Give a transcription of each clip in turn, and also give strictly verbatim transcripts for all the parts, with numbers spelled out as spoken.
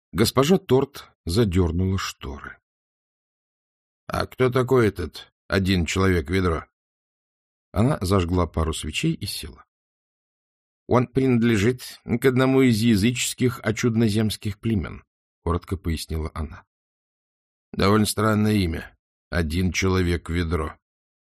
Госпожа Торт задернула шторы. — А кто такой этот один человек-ведро? Она зажгла пару свечей и села. — Он принадлежит к одному из языческих очудноземских племен, — коротко пояснила она. — Довольно странное имя. Один человек-ведро.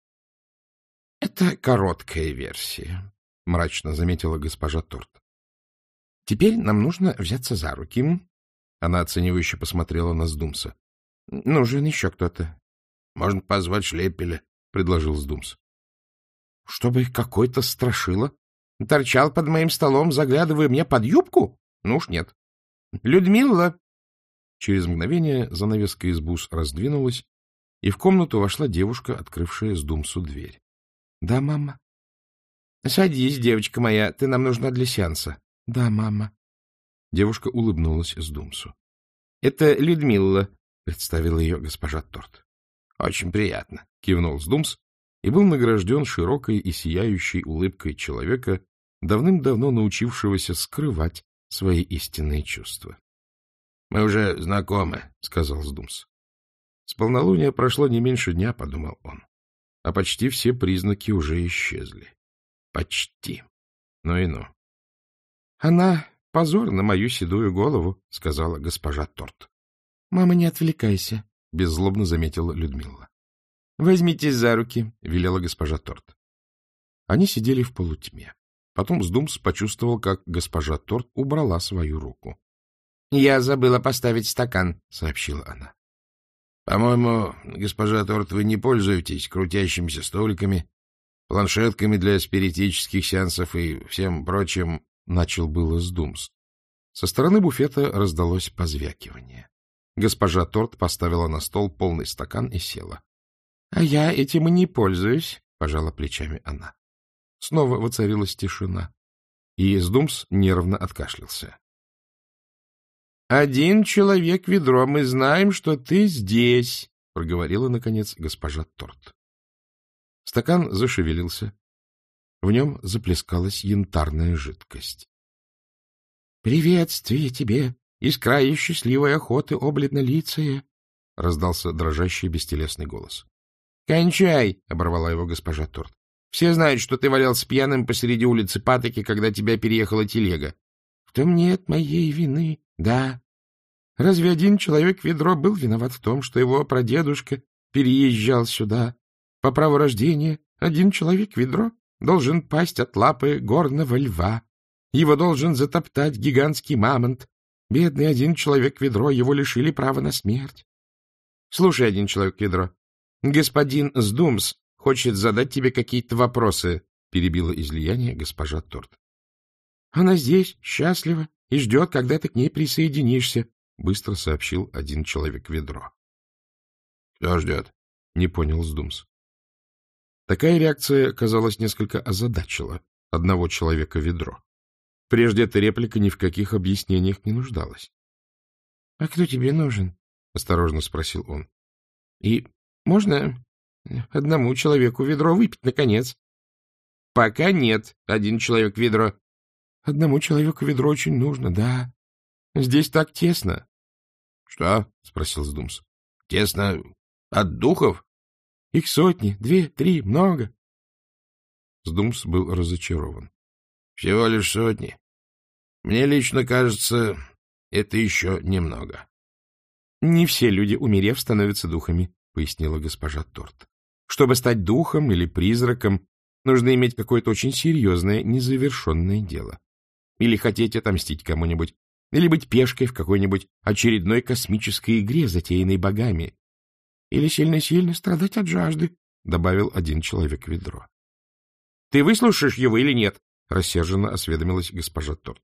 — Это короткая версия, — мрачно заметила госпожа Торт. — Теперь нам нужно взяться за руки. Она оценивающе посмотрела на Сдумса. — Нужен еще кто-то. — Можно позвать Шлепеля, — предложил Сдумс. — Чтобы какой-то страшила торчал под моим столом, заглядывая мне под юбку? Ну уж нет. — Людмила! Через мгновение занавеска из бус раздвинулась, и в комнату вошла девушка, открывшая Сдумсу дверь. — Да, мама. — Садись, девочка моя, ты нам нужна для сеанса. — Да, мама. Девушка улыбнулась Сдумсу. — Это Людмила, — представила ее госпожа Торт. — Очень приятно, — кивнул Сдумс и был награжден широкой и сияющей улыбкой человека, давным-давно научившегося скрывать свои истинные чувства. — Мы уже знакомы, — сказал Сдумс. С полнолуния прошло не меньше дня, — подумал он, а почти все признаки уже исчезли. Почти. Ну и ну. — Она позор на мою седую голову, — сказала госпожа Торт. — Мама, не отвлекайся, — беззлобно заметила Людмила. — Возьмитесь за руки, — велела госпожа Торт. Они сидели в полутьме. Потом Сдумс почувствовал, как госпожа Торт убрала свою руку. — Я забыла поставить стакан, — сообщила она. — По-моему, госпожа Торт, вы не пользуетесь крутящимися столиками, планшетками для спиритических сеансов и всем прочим, — начал было Сдумс. Со стороны буфета раздалось позвякивание. Госпожа Торт поставила на стол полный стакан и села. — А я этим и не пользуюсь, — пожала плечами она. Снова воцарилась тишина, и Сдумс нервно откашлялся. — Один человек ведро, мы знаем, что ты здесь, — проговорила, наконец, госпожа Торт. Стакан зашевелился. В нем заплескалась янтарная жидкость. — Приветствие тебе, из края счастливой охоты, о бледнолицее! — раздался дрожащий бестелесный голос. — Кончай! — оборвала его госпожа Торт. — Все знают, что ты валялся пьяным посреди улицы Патоки, когда тебя переехала телега. — В том нет моей вины. Да. Разве один человек-ведро был виноват в том, что его прадедушка переезжал сюда? По праву рождения один человек-ведро должен пасть от лапы горного льва. Его должен затоптать гигантский мамонт. Бедный один человек-ведро, его лишили права на смерть. Слушай, один человек-ведро, господин Сдумс хочет задать тебе какие-то вопросы, — перебила излияние госпожа Торт. — Она здесь, счастлива, и ждет, когда ты к ней присоединишься, — быстро сообщил один человек-ведро. — Кто ждет? — не понял Сдумс. Такая реакция, казалось, несколько озадачила одного человека-ведро. Прежде эта реплика ни в каких объяснениях не нуждалась. — А кто тебе нужен? — осторожно спросил он. — И можно одному человеку ведро выпить, наконец? — Пока нет, один человек ведро. — Одному человеку ведро очень нужно, да. Здесь так тесно. — Что? — спросил Сдумс. — Тесно от духов? — Их сотни, две, три, много. Сдумс был разочарован. — Всего лишь сотни. Мне лично кажется, это еще немного. — Не все люди, умерев, становятся духами, — пояснила госпожа Торт. — Чтобы стать духом или призраком, нужно иметь какое-то очень серьезное, незавершенное дело. Или хотеть отомстить кому-нибудь, или быть пешкой в какой-нибудь очередной космической игре, затеянной богами. Или сильно-сильно страдать от жажды, — добавил один человек-ведро. — Ты выслушаешь его или нет? — рассерженно осведомилась госпожа Торт.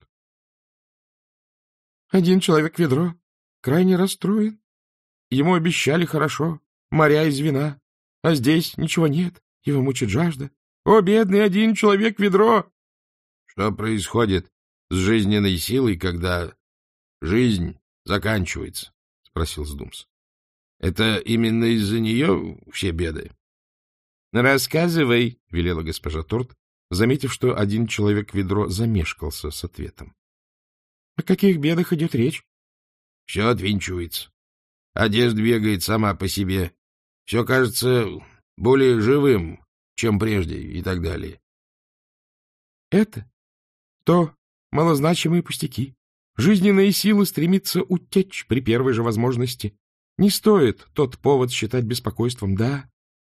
Один человек-ведро крайне расстроен. Ему обещали хорошо, моря из вина, а здесь ничего нет, его мучит жажда. О, бедный один человек-ведро! — Что происходит с жизненной силой, когда жизнь заканчивается? — спросил Сдумс. — Это именно из-за нее все беды? — Рассказывай, — велела госпожа Торт, заметив, что один человек-ведро замешкался с ответом. — О каких бедах идет речь? — Все отвинчивается. Одежда бегает сама по себе. Все кажется более живым, чем прежде, и так далее. Это то малозначимые пустяки. Жизненные силы стремится утечь при первой же возможности. Не стоит тот повод считать беспокойством, да?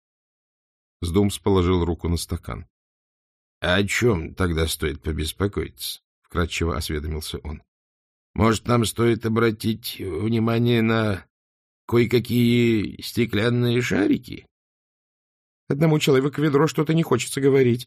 Сдумс положил руку на стакан. — А о чем тогда стоит побеспокоиться? — вкратчиво осведомился он. — Может, нам стоит обратить внимание на кое-какие стеклянные шарики? Одному человеку ведро что-то не хочется говорить.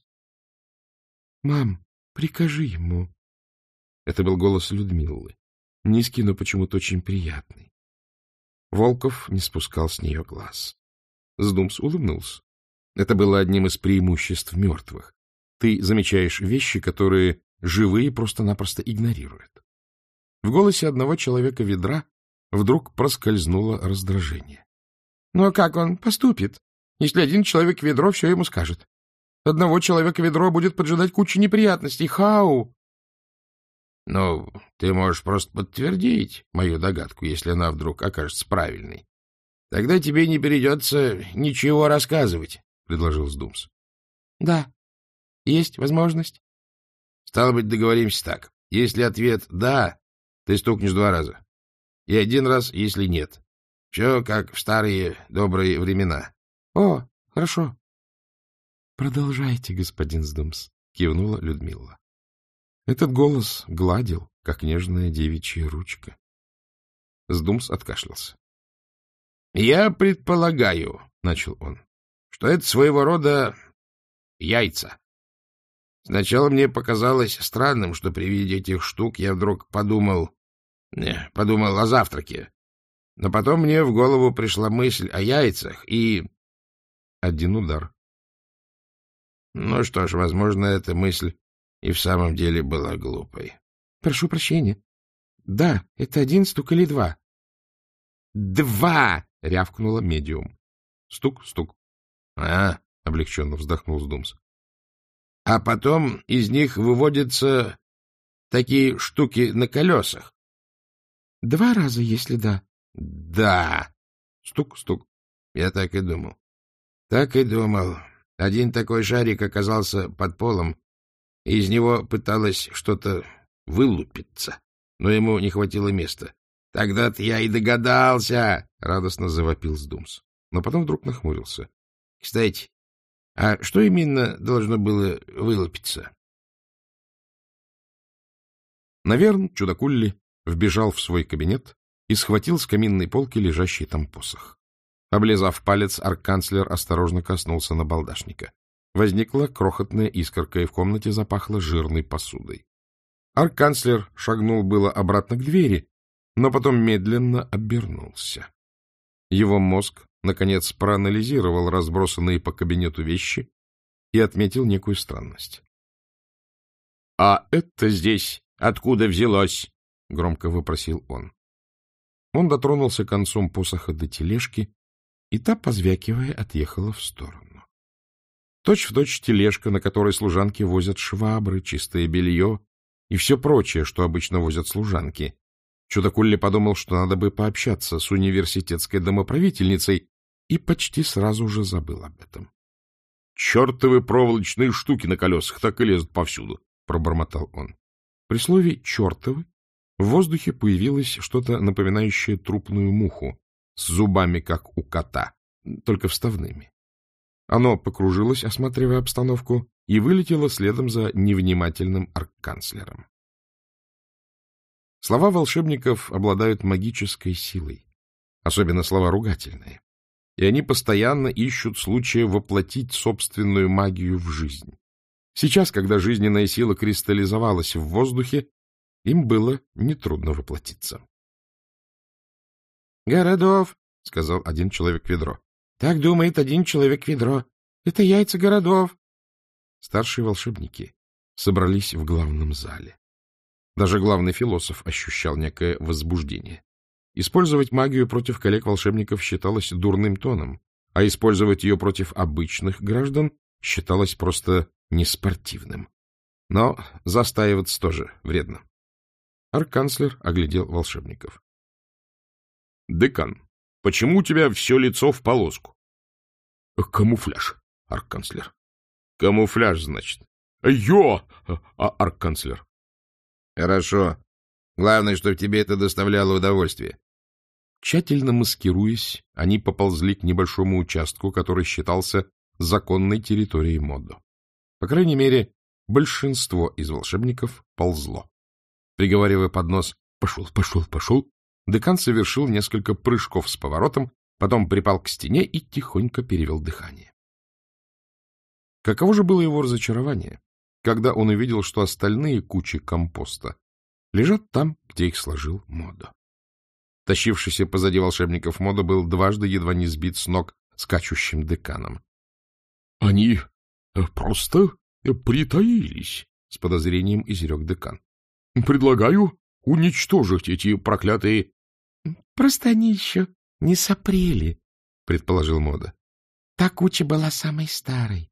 — Мам, прикажи ему. Это был голос Людмилы. Низкий, но почему-то очень приятный. Волков не спускал с нее глаз. Сдумс улыбнулся. Это было одним из преимуществ мертвых. Ты замечаешь вещи, которые живые просто-напросто игнорируют. В голосе одного человека ведра вдруг проскользнуло раздражение. — Ну а как он поступит, если один человек ведро все ему скажет? Одного человека ведро будет поджидать куча неприятностей. Хау! — Ну, ты можешь просто подтвердить мою догадку, если она вдруг окажется правильной. Тогда тебе не придется ничего рассказывать, — предложил Сдумс. — Да, есть возможность. — Стало быть, договоримся так. Если ответ «да», ты стукнешь два раза. И один раз, если нет. Все как в старые добрые времена. — О, хорошо. — Продолжайте, господин Сдумс, — кивнула Людмила. Этот голос гладил, как нежная девичья ручка. Сдумс откашлялся. — Я предполагаю, — начал он, — что это своего рода яйца. Сначала мне показалось странным, что при виде этих штук я вдруг подумал, не, подумал о завтраке. Но потом мне в голову пришла мысль о яйцах и... Один удар. Ну что ж, возможно, эта мысль и в самом деле была глупой. — Прошу прощения. Да, это один стук или два? — Два! — рявкнула медиум. Стук, стук. — А, — облегченно вздохнул Сдумс. — А потом из них выводятся такие штуки на колесах. — Два раза, если да. — Да. Стук, стук. Я так и думал. Так и думал. Один такой шарик оказался под полом, и из него пыталось что-то вылупиться, но ему не хватило места. Тогда-то я и догадался, — радостно завопил Сдумс. Но потом вдруг нахмурился. — Кстати, а что именно должно было вылупиться? Наверно, чудакулли вбежал в свой кабинет и схватил с каминной полки лежащий там посох. Облизав палец, арканцлер осторожно коснулся набалдашника. Возникла крохотная искорка, и в комнате запахло жирной посудой. Арканцлер шагнул было обратно к двери, но потом медленно обернулся. Его мозг, наконец, проанализировал разбросанные по кабинету вещи и отметил некую странность. — А это здесь откуда взялось? — громко вопросил он. Он дотронулся концом посоха до тележки, и та, позвякивая, отъехала в сторону. Точь-в-точь тележка, на которой служанки возят швабры, чистое белье и все прочее, что обычно возят служанки. Чудакулли подумал, что надо бы пообщаться с университетской домоправительницей, и почти сразу же забыл об этом. — Чертовы проволочные штуки на колесах так и лезут повсюду, — пробормотал он. При слове «чертовы» в воздухе появилось что-то напоминающее трупную муху, с зубами, как у кота, только вставными. Оно покружилось, осматривая обстановку, и вылетело следом за невнимательным арканцлером. Слова волшебников обладают магической силой, особенно слова ругательные, и они постоянно ищут случая воплотить собственную магию в жизнь. Сейчас, когда жизненная сила кристаллизовалась в воздухе, им было нетрудно воплотиться. — Городов, — сказал один человек-ведро. — Так думает один человек-ведро. Это яйца городов. Старшие волшебники собрались в главном зале. Даже главный философ ощущал некое возбуждение. Использовать магию против коллег-волшебников считалось дурным тоном, а использовать ее против обычных граждан считалось просто неспортивным. Но застаиваться тоже вредно. Арканцлер оглядел волшебников. — Декан, почему у тебя все лицо в полоску? — Камуфляж, арканцлер. — Камуфляж, значит. — Йо, а, арканцлер. — Хорошо. Главное, чтобы тебе это доставляло удовольствие. Тщательно маскируясь, они поползли к небольшому участку, который считался законной территорией Модо. По крайней мере, большинство из волшебников ползло. Приговаривая под нос «пошел, пошел, пошел», декан совершил несколько прыжков с поворотом, потом припал к стене и тихонько перевел дыхание. Каково же было его разочарование, когда он увидел, что остальные кучи компоста лежат там, где их сложил Модо. Тащившийся позади волшебников Модо был дважды едва не сбит с ног скачущим деканом. — Они просто притаились, — с подозрением изрек декан. — Предлагаю уничтожить эти проклятые... — Просто они еще не сопрели, — предположил Модо. — Та куча была самой старой.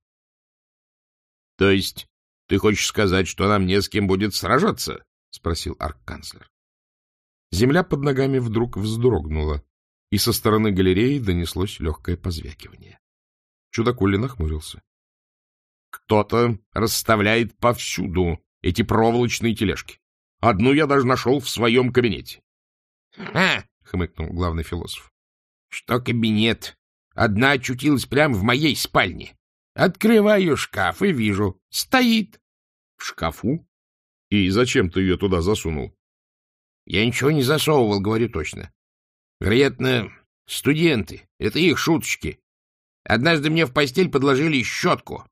— То есть ты хочешь сказать, что нам не с кем будет сражаться? — спросил арканцлер. Земля под ногами вдруг вздрогнула, и со стороны галереи донеслось легкое позвякивание. Чудакули нахмурился. — Кто-то расставляет повсюду эти проволочные тележки. Одну я даже нашел в своем кабинете. — Ха! — хмыкнул главный философ. — Что кабинет? Одна очутилась прямо в моей спальне. Открываю шкаф и вижу. Стоит. — В шкафу? И зачем ты ее туда засунул? — Я ничего не засовывал, говорю точно. Вероятно, студенты. Это их шуточки. Однажды мне в постель подложили щетку.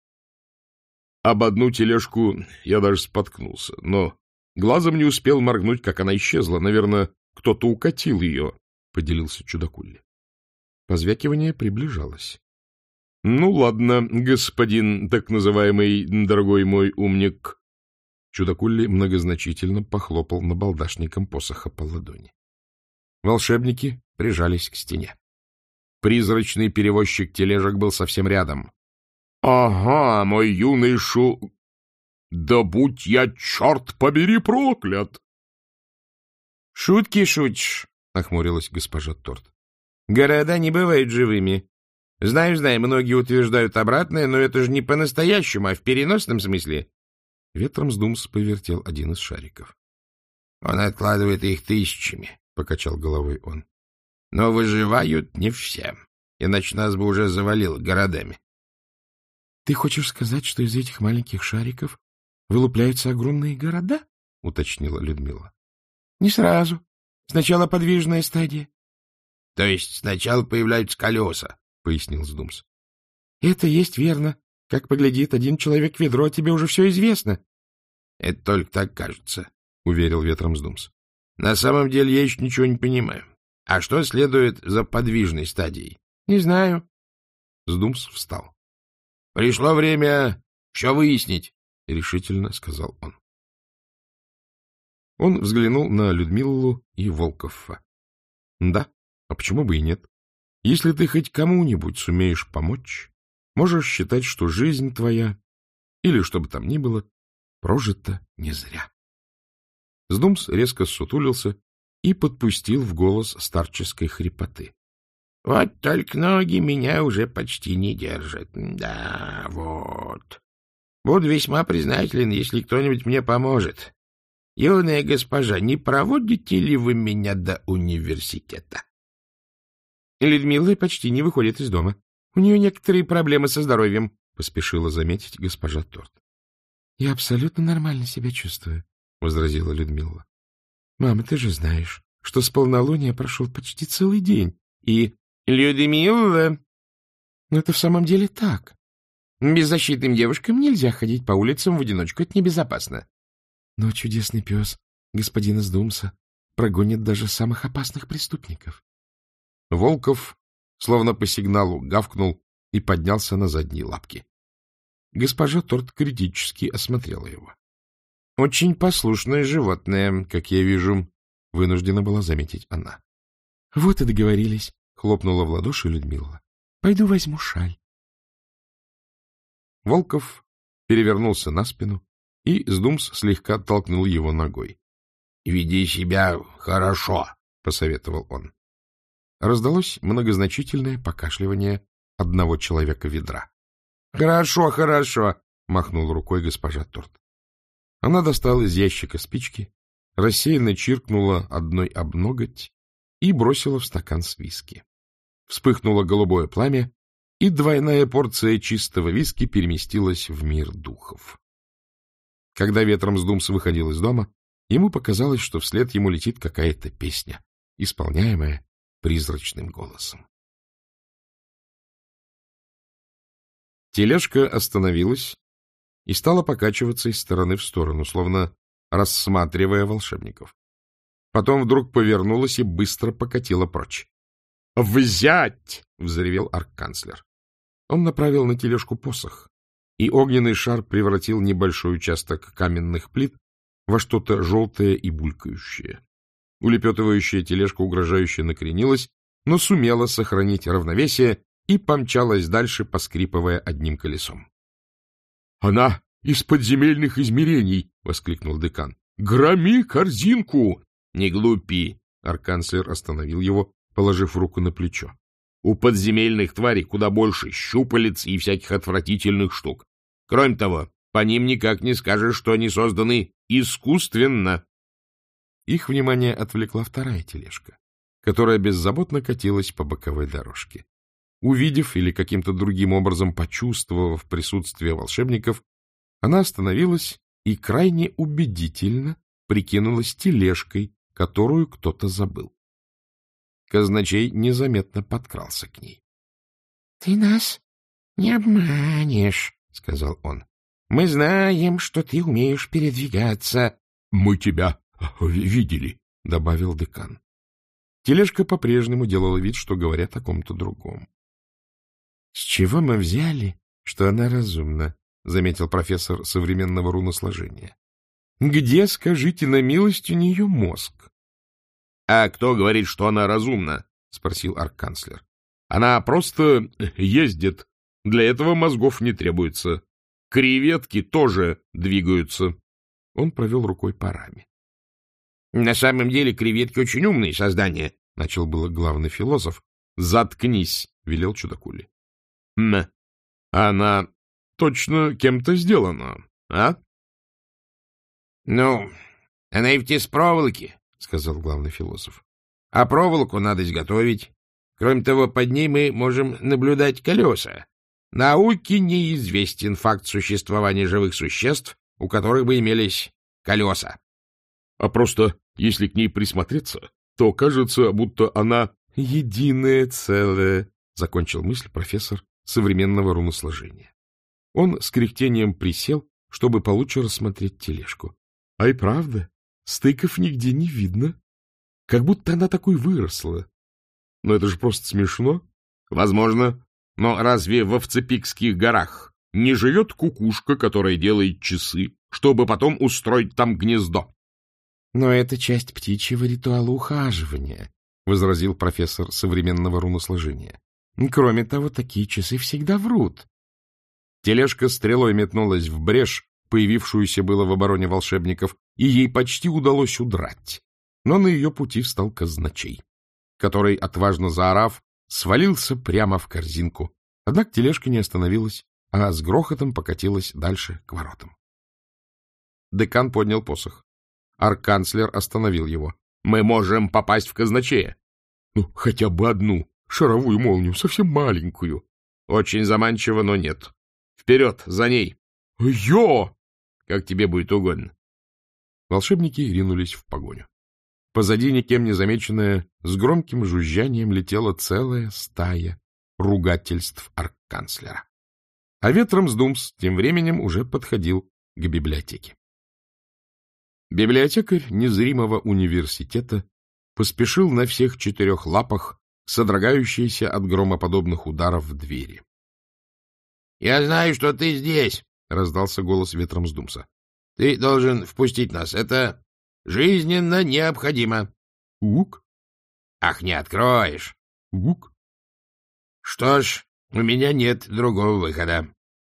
Об одну тележку я даже споткнулся, но глазом не успел моргнуть, как она исчезла. Наверное, кто-то укатил ее, — поделился чудакули. Позвякивание приближалось. — Ну, ладно, господин так называемый дорогой мой умник. Чудакули многозначительно похлопал набалдашником посоха по ладони. Волшебники прижались к стене. Призрачный перевозчик тележек был совсем рядом. — Ага, мой юный шу... Да будь я, черт побери, проклят! — Шутки шутишь, — нахмурилась госпожа Торт. — Города не бывают живыми. Знаю, знаю, многие утверждают обратное, но это же не по-настоящему, а в переносном смысле. Ветром сдумс повертел один из шариков. — Он откладывает их тысячами, — покачал головой он. — Но выживают не все, иначе нас бы уже завалило городами. — Ты хочешь сказать, что из этих маленьких шариков вылупляются огромные города? — уточнила Людмила. — Не сразу. Сначала подвижная стадия. — То есть сначала появляются колеса, — пояснил Сдумс. — Это есть верно. Как поглядит один человек в ведро, тебе уже все известно. — Это только так кажется, — уверил ветром Сдумс. — На самом деле я еще ничего не понимаю. А что следует за подвижной стадией? — Не знаю. Сдумс встал. — Пришло время все выяснить, — решительно сказал он. Он взглянул на Людмилу и Волкова. — Да, а почему бы и нет? Если ты хоть кому-нибудь сумеешь помочь, можешь считать, что жизнь твоя, или что бы там ни было, прожита не зря. Сдумс резко ссутулился и подпустил в голос старческой хрипоты. — Вот только ноги меня уже почти не держат. Да, вот. Буду весьма признателен, если кто-нибудь мне поможет. Юная госпожа, не проводите ли вы меня до университета? Людмила почти не выходит из дома. У нее некоторые проблемы со здоровьем, — поспешила заметить госпожа Торт. — Я абсолютно нормально себя чувствую, — возразила Людмила. — Мама, ты же знаешь, что с полнолуния прошел почти целый день, и... — Людмила! Но это в самом деле так. Беззащитным девушкам нельзя ходить по улицам в одиночку, это небезопасно. Но чудесный пес господина Сдумса прогонит даже самых опасных преступников. Волков, словно по сигналу, гавкнул и поднялся на задние лапки. Госпожа Торт критически осмотрела его. — Очень послушное животное, как я вижу, — вынуждена была заметить она. — Вот и договорились, — хлопнула в ладоши Людмила. — Пойду возьму шаль. Волков перевернулся на спину, и Сдумс слегка толкнул его ногой. — Веди себя хорошо, — посоветовал он. раздалось многозначительное покашливание одного человека ведра. — Хорошо, хорошо, — махнул рукой госпожа Торт. Она достала из ящика спички, рассеянно чиркнула одной об ноготь и бросила в стакан с виски. Вспыхнуло голубое пламя, и двойная порция чистого виски переместилась в мир духов. Когда Ветромсдумс выходил из дома, ему показалось, что вслед ему летит какая-то песня, исполняемая призрачным голосом. Тележка остановилась и стала покачиваться из стороны в сторону, словно рассматривая волшебников. Потом вдруг повернулась и быстро покатила прочь. «Взять!» — взревел арканцлер. Он направил на тележку посох, и огненный шар превратил небольшой участок каменных плит во что-то желтое и булькающее. Улепетывающая тележка угрожающе накренилась, но сумела сохранить равновесие и помчалась дальше, поскрипывая одним колесом. — Она из подземельных измерений! — воскликнул декан. — Громи корзинку! — Не глупи! — арканцлер остановил его, положив руку на плечо. — У подземельных тварей куда больше щупалец и всяких отвратительных штук. Кроме того, по ним никак не скажешь, что они созданы искусственно. Их внимание отвлекла вторая тележка, которая беззаботно катилась по боковой дорожке. Увидев или каким-то другим образом почувствовав присутствие волшебников, она остановилась и крайне убедительно прикинулась тележкой, которую кто-то забыл. Казначей незаметно подкрался к ней. — Ты нас не обманешь, — сказал он. — Мы знаем, что ты умеешь передвигаться. — Мы тебя видели, — добавил декан. Тележка по-прежнему делала вид, что говорят о ком-то другом. — С чего мы взяли, что она разумна? — заметил профессор современного руносложения. — Где, скажите на милость, у нее мозг? — А кто говорит, что она разумна? — спросил арканцлер. — Она просто ездит. Для этого мозгов не требуется. Креветки тоже двигаются. Он провел рукой по раме. — На самом деле креветки очень умные создания, — начал было главный философ. — Заткнись, — велел чудакули. — М, она точно кем-то сделана, а? — Ну, она и в из проволоки, — сказал главный философ. — А проволоку надо изготовить. Кроме того, под ней мы можем наблюдать колеса. Науке неизвестен факт существования живых существ, у которых бы имелись колеса. — А просто, если к ней присмотреться, то кажется, будто она единое целое, — закончил мысль профессор современного руносложения. Он с кряхтением присел, чтобы получше рассмотреть тележку. А и правда, стыков нигде не видно. Как будто она такой выросла. Но это же просто смешно. Возможно. Но разве в Овцепикских горах не живет кукушка, которая делает часы, чтобы потом устроить там гнездо? — Но это часть птичьего ритуала ухаживания, — возразил профессор современного руносложения. — Кроме того, такие часы всегда врут. Тележка стрелой метнулась в брешь, появившуюся было в обороне волшебников, и ей почти удалось удрать. Но на ее пути встал казначей, который, отважно заорав, свалился прямо в корзинку. Однако тележка не остановилась, а с грохотом покатилась дальше к воротам. Декан поднял посох. Арканцлер остановил его. — Мы можем попасть в казначея. — Ну, хотя бы одну шаровую молнию, совсем маленькую. — Очень заманчиво, но нет. Вперед, за ней! — Йо! Как тебе будет угодно. Волшебники ринулись в погоню. Позади, никем не замеченная, с громким жужжанием летела целая стая ругательств арканцлера. А Ветромсдумс тем временем уже подходил к библиотеке. Библиотекарь незримого университета поспешил на всех четырех лапах, содрогающийся от громоподобных ударов в двери. — Я знаю, что ты здесь, — раздался голос Ветромсдумса. — Ты должен впустить нас. Это жизненно необходимо. — Ук? — Ах, не откроешь. — Ук? — Что ж, у меня нет другого выхода.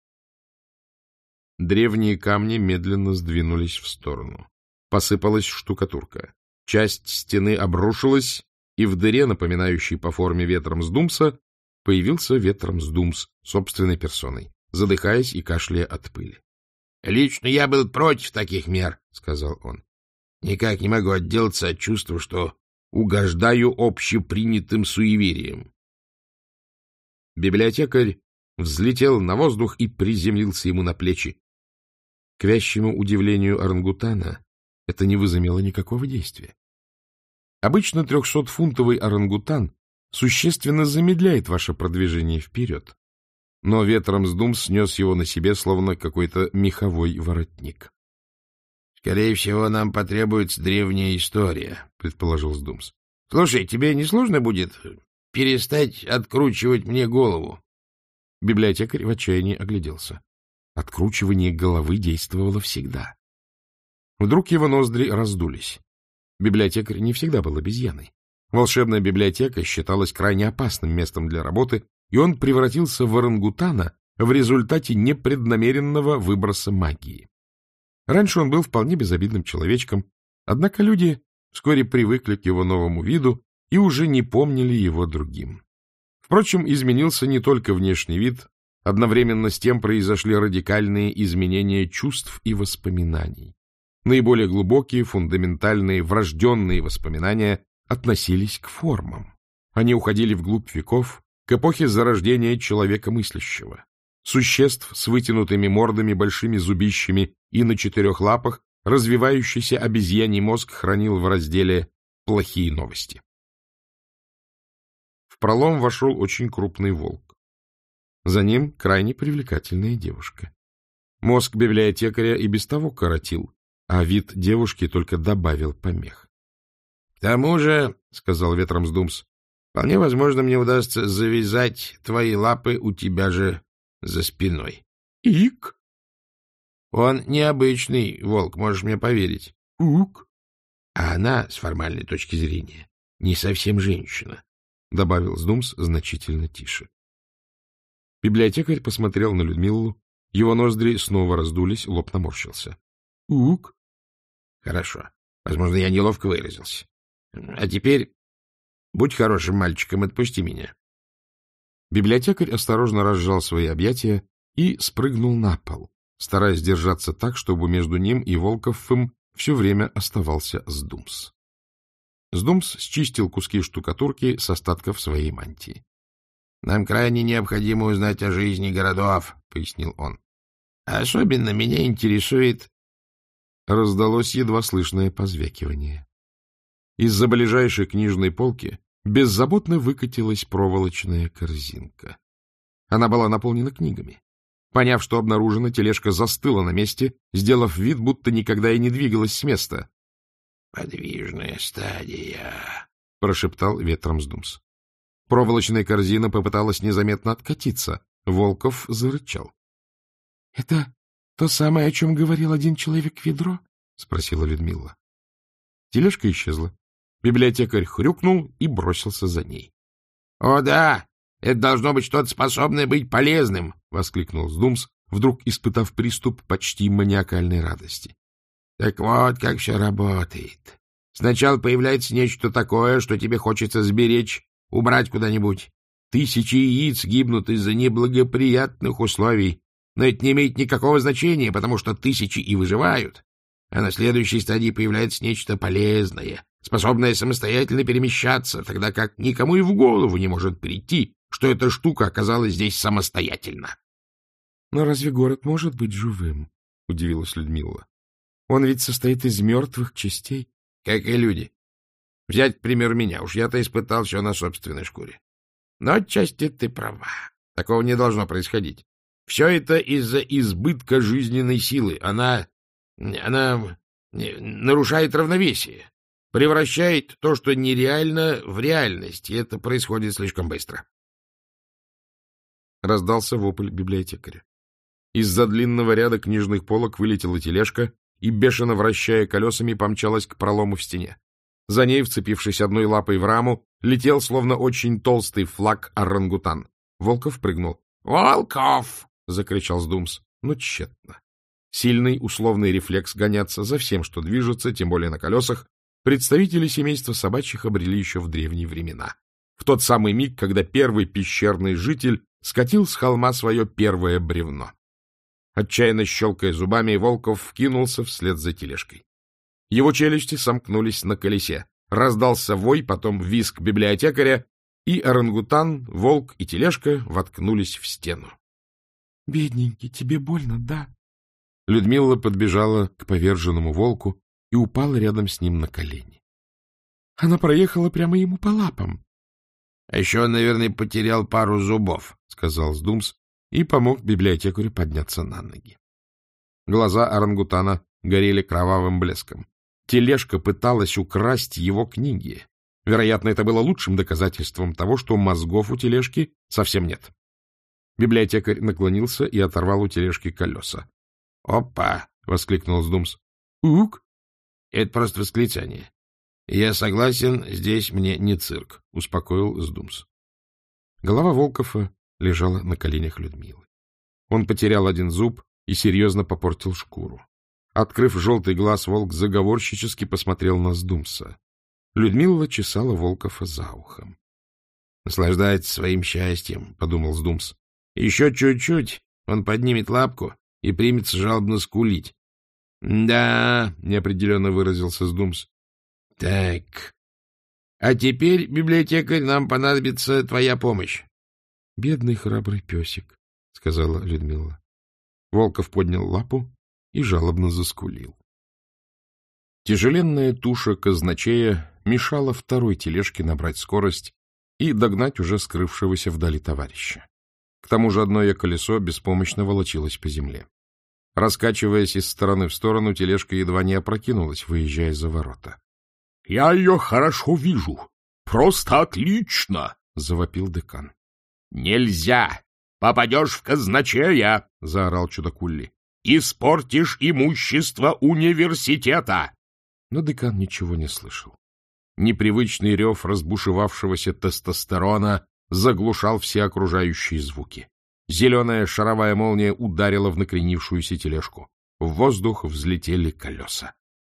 Древние камни медленно сдвинулись в сторону. Посыпалась штукатурка. Часть стены обрушилась, и в дыре, напоминающей по форме Ветромсдумса, появился Ветромсдумс собственной персоной, задыхаясь и кашляя от пыли. — Лично я был против таких мер, — сказал он. — Никак не могу отделаться от чувства, что угождаю общепринятым суевериям. Библиотекарь взлетел на воздух и приземлился ему на плечи. К вящему удивлению орангутана это не возымело никакого действия. Обычно трехсотфунтовый орангутан существенно замедляет ваше продвижение вперед, но Ветромсдумс снес его на себе, словно какой-то меховой воротник. — Скорее всего, нам потребуется древняя история, — предположил Сдумс. — Слушай, тебе не сложно будет перестать откручивать мне голову? Библиотекарь в отчаянии огляделся. Откручивание головы действовало всегда. Вдруг его ноздри раздулись. Библиотекарь не всегда был обезьяной. Волшебная библиотека считалась крайне опасным местом для работы, и он превратился в орангутана в результате непреднамеренного выброса магии. Раньше он был вполне безобидным человечком, однако люди вскоре привыкли к его новому виду и уже не помнили его другим. Впрочем, изменился не только внешний вид, одновременно с тем произошли радикальные изменения чувств и воспоминаний. Наиболее глубокие, фундаментальные, врожденные воспоминания относились к формам. Они уходили вглубь веков, к эпохе зарождения человека мыслящего. Существ с вытянутыми мордами, большими зубищами и на четырех лапах развивающийся обезьяний мозг хранил в разделе «Плохие новости». В пролом вошел очень крупный волк. За ним крайне привлекательная девушка. Мозг библиотекаря и без того коротил, а вид девушки только добавил помех. — К тому же, — сказал Ветромсдумс, — вполне возможно, мне удастся завязать твои лапы у тебя же за спиной. — Ик! — Он необычный волк, можешь мне поверить. — Ук! — А она, с формальной точки зрения, не совсем женщина, — добавил Сдумс значительно тише. Библиотекарь посмотрел на Людмилу, его ноздри снова раздулись, лоб наморщился. — Ук! — Хорошо. Возможно, я неловко выразился. А теперь будь хорошим мальчиком, отпусти меня. Библиотекарь осторожно разжал свои объятия и спрыгнул на пол, стараясь держаться так, чтобы между ним и Волковым все время оставался Сдумс. Сдумс счистил куски штукатурки с остатков своей мантии. — Нам крайне необходимо узнать о жизни городов, — пояснил он. — Особенно меня интересует... Раздалось едва слышное позвякивание. Из-за ближайшей книжной полки беззаботно выкатилась проволочная корзинка. Она была наполнена книгами. Поняв, что обнаружено, тележка застыла на месте, сделав вид, будто никогда и не двигалась с места. — Подвижная стадия, — прошептал Ветромсдумс. Проволочная корзина попыталась незаметно откатиться. Волков зарычал. — Это то самое, о чем говорил один человек-ведро? — спросила Людмила. Тележка исчезла. Библиотекарь хрюкнул и бросился за ней. — О, да! Это должно быть что-то способное быть полезным! — воскликнул Сдумс, вдруг испытав приступ почти маниакальной радости. — Так вот, как все работает. Сначала появляется нечто такое, что тебе хочется сберечь, убрать куда-нибудь. Тысячи яиц гибнут из-за неблагоприятных условий, но это не имеет никакого значения, потому что тысячи и выживают. А на следующей стадии появляется нечто полезное, способное самостоятельно перемещаться, тогда как никому и в голову не может прийти, что эта штука оказалась здесь самостоятельно. — Но разве город может быть живым? — удивилась Людмила. — Он ведь состоит из мертвых частей. — Как и люди. Взять, к примеру, меня. Уж я-то испытал все на собственной шкуре. Но отчасти ты права. Такого не должно происходить. Все это из-за избытка жизненной силы. Она... она нарушает равновесие, превращает то, что нереально, в реальность, и это происходит слишком быстро. Раздался вопль библиотекаря. Из-за длинного ряда книжных полок вылетела тележка и, бешено вращая колесами, помчалась к пролому в стене. За ней, вцепившись одной лапой в раму, летел, словно очень толстый флаг, орангутан. Волков прыгнул. «Волков!» — закричал Сдумс, но тщетно. Сильный условный рефлекс гоняться за всем, что движется, тем более на колесах, представители семейства собачьих обрели еще в древние времена, в тот самый миг, когда первый пещерный житель скатил с холма свое первое бревно. Отчаянно щелкая зубами, Волков вкинулся вслед за тележкой. Его челюсти сомкнулись на колесе. Раздался вой, потом визг библиотекаря, и орангутан, волк и тележка воткнулись в стену. — Бедненький, тебе больно, да? Людмила подбежала к поверженному волку и упала рядом с ним на колени. Она проехала прямо ему по лапам. — А еще он, наверное, потерял пару зубов, — сказал Сдумс и помог библиотекарю подняться на ноги. Глаза орангутана горели кровавым блеском. Тележка пыталась украсть его книги. Вероятно, это было лучшим доказательством того, что мозгов у тележки совсем нет. Библиотекарь наклонился и оторвал у тележки колеса. — Опа! — воскликнул Сдумс. — Ук! — Это просто восклицание. — Я согласен, здесь мне не цирк, — успокоил Сдумс. Голова Волкова лежала на коленях Людмилы. Он потерял один зуб и серьезно попортил шкуру. Открыв желтый глаз, волк заговорщически посмотрел на Сдумса. Людмила чесала Волкова за ухом. — Наслаждается своим счастьем, — подумал Сдумс. — Еще чуть-чуть, он поднимет лапку и примется жалобно скулить. — Да, — неопределенно выразился Сдумс. — Так. А теперь, библиотекарь, нам понадобится твоя помощь. — Бедный храбрый песик, — сказала Людмила. Волков поднял лапу и жалобно заскулил. Тяжеленная туша казначея мешала второй тележке набрать скорость и догнать уже скрывшегося вдали товарища. К тому же одно ее колесо беспомощно волочилось по земле. Раскачиваясь из стороны в сторону, тележка едва не опрокинулась, выезжая за ворота. — Я ее хорошо вижу. Просто отлично! — завопил декан. — Нельзя! Попадешь в казначея! — заорал Чудакулли. — Испортишь имущество университета! Но декан ничего не слышал. Непривычный рев разбушевавшегося тестостерона заглушал все окружающие звуки. Зеленая шаровая молния ударила в накренившуюся тележку. В воздух взлетели колеса.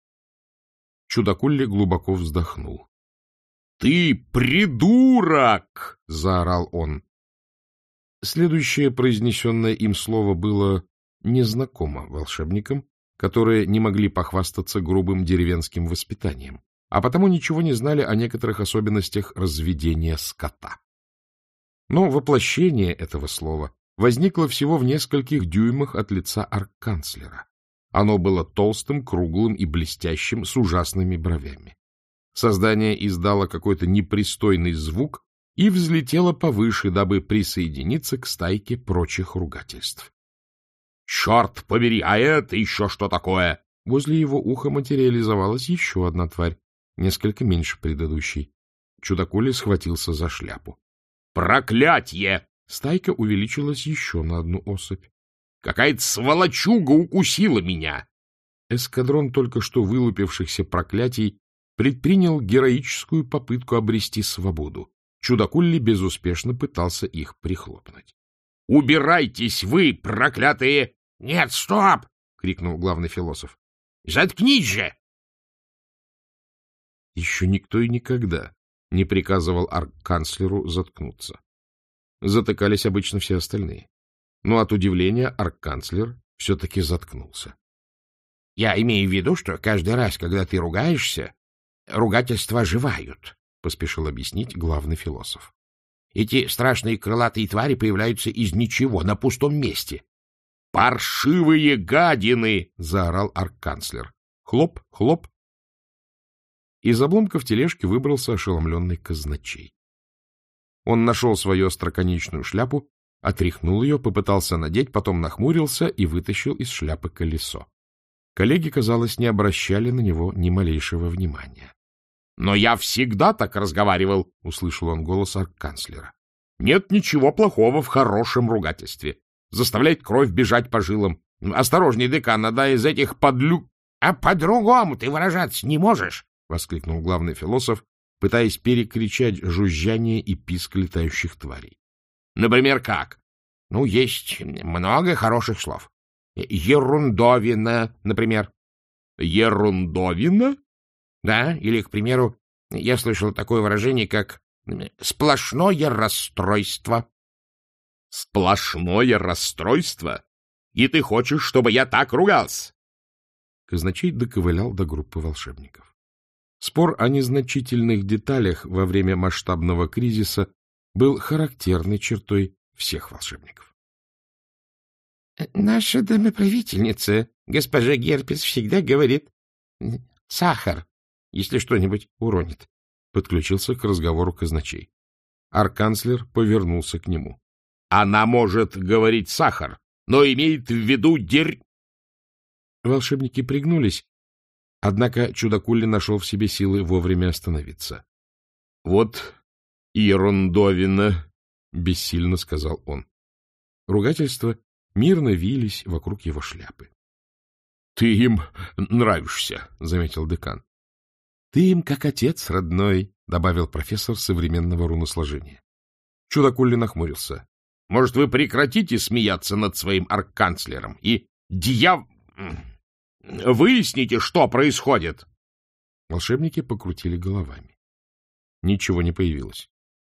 Чудакулли глубоко вздохнул. — Ты придурок! — заорал он. Следующее произнесенное им слово было незнакомо волшебникам, которые не могли похвастаться грубым деревенским воспитанием, а потому ничего не знали о некоторых особенностях разведения скота. Но воплощение этого слова возникло всего в нескольких дюймах от лица арканцлера. Оно было толстым, круглым и блестящим, с ужасными бровями. Создание издало какой-то непристойный звук и взлетело повыше, дабы присоединиться к стайке прочих ругательств. — Черт побери, а это еще что такое? Возле его уха материализовалась еще одна тварь, несколько меньше предыдущей. Чудакулли схватился за шляпу. — Проклятье! Стайка увеличилась еще на одну особь. — Какая-то сволочуга укусила меня! Эскадрон только что вылупившихся проклятий предпринял героическую попытку обрести свободу. Чудакулли безуспешно пытался их прихлопнуть. — Убирайтесь вы, проклятые! — Нет, стоп! — крикнул главный философ. — Заткнись же! Еще никто и никогда не приказывал арканцлеру заткнуться. Затыкались обычно все остальные. Но от удивления арканцлер все-таки заткнулся. — Я имею в виду, что каждый раз, когда ты ругаешься, ругательства оживают, — поспешил объяснить главный философ. Эти страшные крылатые твари появляются из ничего, на пустом месте. — Паршивые гадины! — заорал арканцлер. Хлоп, хлоп. Из обломков тележки выбрался ошеломленный казначей. Он нашел свою остроконечную шляпу, отряхнул ее, попытался надеть, потом нахмурился и вытащил из шляпы колесо. Коллеги, казалось, не обращали на него ни малейшего внимания. — Но я всегда так разговаривал, — услышал он голос арканцлера. — Нет ничего плохого в хорошем ругательстве. Заставляет кровь бежать по жилам. Осторожней, декан, одна из этих подлю... — А по-другому ты выражаться не можешь, — воскликнул главный философ, пытаясь перекричать жужжание и писк летающих тварей. — Например, как? — Ну, есть много хороших слов. Ерундовина, например. — Ерундовина? Да, или, к примеру, я слышал такое выражение, как «сплошное расстройство». Сплошное расстройство? И ты хочешь, чтобы я так ругался? Казначей доковылял до группы волшебников. Спор о незначительных деталях во время масштабного кризиса был характерной чертой всех волшебников. — Наша домоправительница, госпожа Герпес, всегда говорит «сахар», если что-нибудь уронит. Подключился к разговору казначей. Арканцлер повернулся к нему. — Она может говорить «сахар», но имеет в виду дерь... Волшебники пригнулись, однако чудакулли нашел в себе силы вовремя остановиться. — Вот ерундовина, — бессильно сказал он. Ругательства мирно вились вокруг его шляпы. — Ты им нравишься, — заметил декан. — Ты им как отец родной, — добавил профессор современного руносложения. Чудакулли нахмурился. — Может, вы прекратите смеяться над своим арканцлером и дьяв... выясните, что происходит? Волшебники покрутили головами. Ничего не появилось.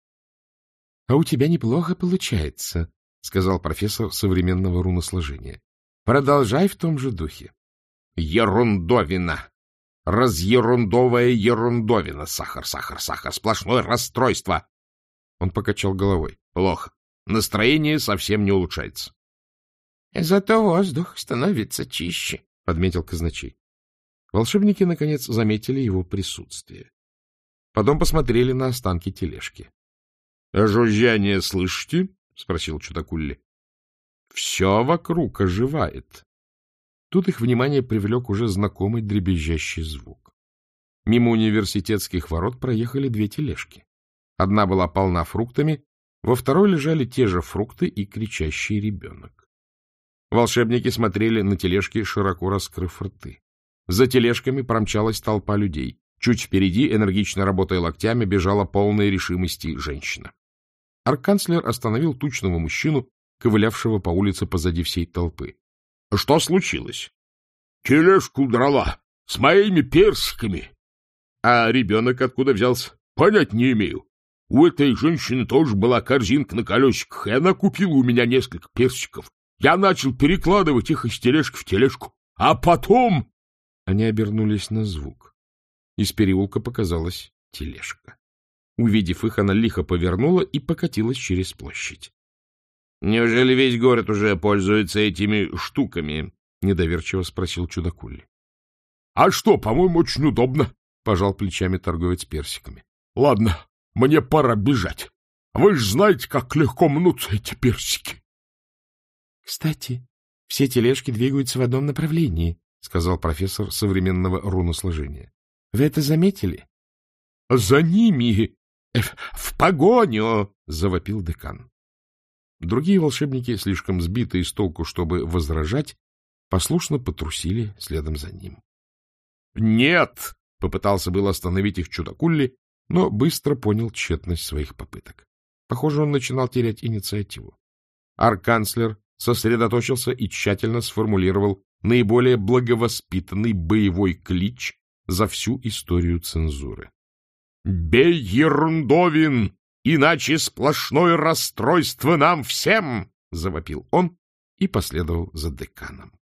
— А у тебя неплохо получается, — сказал профессор современного руносложения. — Продолжай в том же духе. — Ерундовина! Разъерундовая ерундовина! Сахар, сахар, сахар! Сплошное расстройство! Он покачал головой. — Плохо. Настроение совсем не улучшается. — Зато воздух становится чище, — подметил казначей. Волшебники, наконец, заметили его присутствие. Потом посмотрели на останки тележки. — Жужжание слышите? — спросил чудакулли. — Все вокруг оживает. Тут их внимание привлек уже знакомый дребезжащий звук. Мимо университетских ворот проехали две тележки. Одна была полна фруктами, во второй лежали те же фрукты и кричащий ребенок. Волшебники смотрели на тележки, широко раскрыв рты. За тележками промчалась толпа людей. Чуть впереди, энергично работая локтями, бежала полная решимости женщина. Арканцлер остановил тучного мужчину, ковылявшего по улице позади всей толпы. — Что случилось? — Тележку драла с моими персиками. — А ребенок откуда взялся? — Понять не имею. У этой женщины тоже была корзинка на колесиках, и она купила у меня несколько персиков. Я начал перекладывать их из тележки в тележку. А потом... Они обернулись на звук. Из переулка показалась тележка. Увидев их, она лихо повернула и покатилась через площадь. — Неужели весь город уже пользуется этими штуками? — недоверчиво спросил чудакулли. — А что, по-моему, очень удобно, — пожал плечами торговец персиками. — Ладно, мне пора бежать. Вы же знаете, как легко мнутся эти персики. — Кстати, все тележки двигаются в одном направлении, — сказал профессор современного руносложения. — Вы это заметили? — За ними! В погоню! — завопил декан. Другие волшебники, слишком сбитые с толку, чтобы возражать, послушно потрусили следом за ним. — Нет! — попытался было остановить их чудакулли, но быстро понял тщетность своих попыток. Похоже, он начинал терять инициативу. Арканцлер сосредоточился и тщательно сформулировал наиболее благовоспитанный боевой клич за всю историю цензуры. «Бей, ерундовин, иначе сплошное расстройство нам всем!» — завопил он и последовал за деканом.